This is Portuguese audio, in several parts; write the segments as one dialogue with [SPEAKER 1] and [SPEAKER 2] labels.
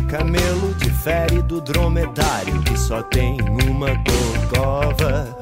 [SPEAKER 1] camelo difere do dromedário, que só tem uma corcova.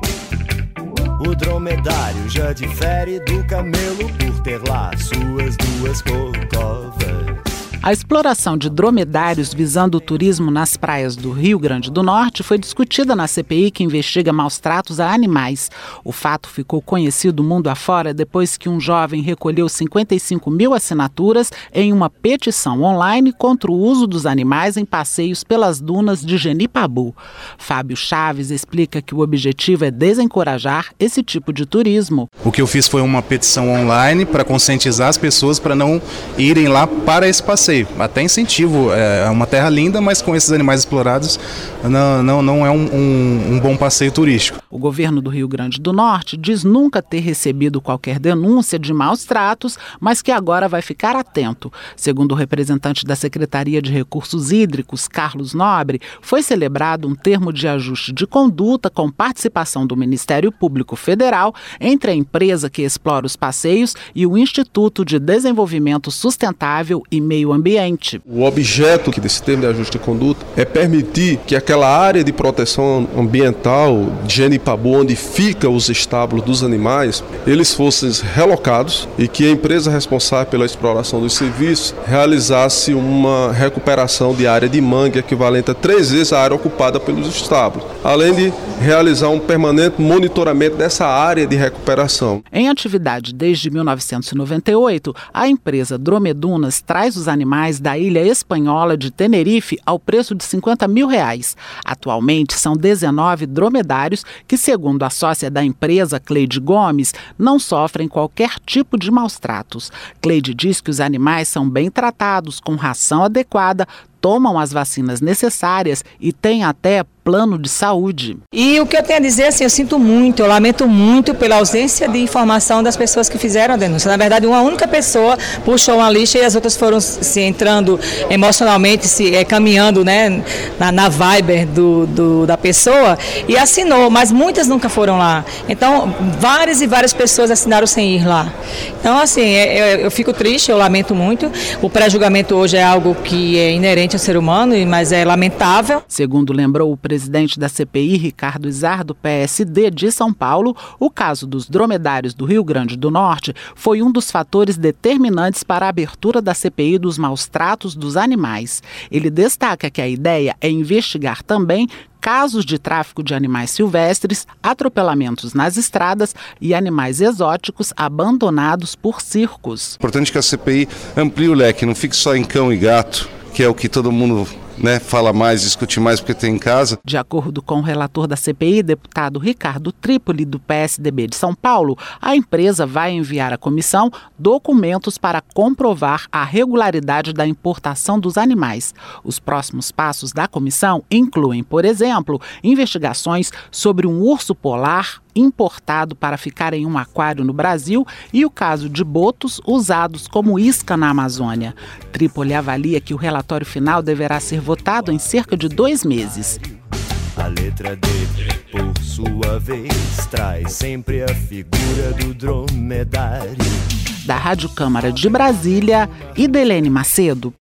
[SPEAKER 1] O dromedário já difere do camelo por ter lá suas duas corcovas.
[SPEAKER 2] A exploração de dromedários visando o turismo nas praias do Rio Grande do Norte foi discutida na CPI que investiga maus-tratos a animais. O fato ficou conhecido mundo afora depois que um jovem recolheu 55 mil assinaturas em uma petição online contra o uso dos animais em passeios pelas dunas de Genipabu. Fábio Chaves explica que o objetivo é desencorajar esse tipo de turismo.
[SPEAKER 3] O que eu fiz foi uma petição online para conscientizar as pessoas para não irem lá para esse passeio. Até incentivo, é uma terra linda, mas com esses animais explorados não é um bom passeio turístico.
[SPEAKER 2] O governo do Rio Grande do Norte diz nunca ter recebido qualquer denúncia de maus tratos, mas que agora vai ficar atento. Segundo o representante da Secretaria de Recursos Hídricos, Carlos Nobre, foi celebrado um termo de ajuste de conduta com participação do Ministério Público Federal entre a empresa que explora os passeios e o Instituto de Desenvolvimento Sustentável e Meio Ambiente.
[SPEAKER 4] O objeto desse termo de ajuste de conduta é permitir que aquela área de proteção ambiental de Genipabu, onde ficam os estábulos dos animais, eles fossem relocados e que a empresa responsável pela exploração dos serviços realizasse uma recuperação de área de mangue equivalente a 3 vezes a área ocupada pelos estábulos, além de realizar um permanente monitoramento dessa área de recuperação.
[SPEAKER 2] Em atividade desde 1998, a empresa Dromedunas traz os animais da ilha espanhola de Tenerife ao preço de R$50 mil. Atualmente, são 19 dromedários que, segundo a sócia da empresa, Cleide Gomes, não sofrem qualquer tipo de maus-tratos. Cleide diz que os animais são bem tratados, com ração adequada, tomam as vacinas necessárias e têm até plano de saúde.
[SPEAKER 5] E o que eu tenho a dizer, assim, eu sinto muito, eu lamento muito pela ausência de informação das pessoas que fizeram a denúncia. Na verdade, uma única pessoa puxou uma lixa e as outras foram se entrando emocionalmente, caminhando, né, na vibe da pessoa e assinou, mas muitas nunca foram lá. Então, várias e várias pessoas assinaram sem ir lá. Então, assim, eu fico triste, eu lamento muito. O pré-julgamento hoje é algo que é inerente ao ser humano, mas é lamentável.
[SPEAKER 2] Segundo lembrou o presidente da CPI, Ricardo Izar, do PSD de São Paulo, o caso dos dromedários do Rio Grande do Norte foi um dos fatores determinantes para a abertura da CPI dos maus-tratos dos animais. Ele destaca que a ideia é investigar também casos de tráfico de animais silvestres, atropelamentos nas estradas e animais exóticos abandonados por circos.
[SPEAKER 6] É importante que a CPI amplie o leque, não fique só em cão e gato, que é o que todo mundo fala mais, discute mais porque tem em casa.
[SPEAKER 2] De acordo com o relator da CPI, deputado Ricardo Trípoli, do PSDB de São Paulo, a empresa vai enviar à comissão documentos para comprovar a regularidade da importação dos animais. Os próximos passos da comissão incluem, por exemplo, investigações sobre um urso polar importado para ficar em um aquário no Brasil e o caso de botos usados como isca na Amazônia. Trípoli avalia que o relatório final deverá ser votado em cerca de 2 meses.
[SPEAKER 1] A letra D, por sua vez, traz sempre a figura do dromedário.
[SPEAKER 2] Da Rádio Câmara de Brasília, Idelene Macedo.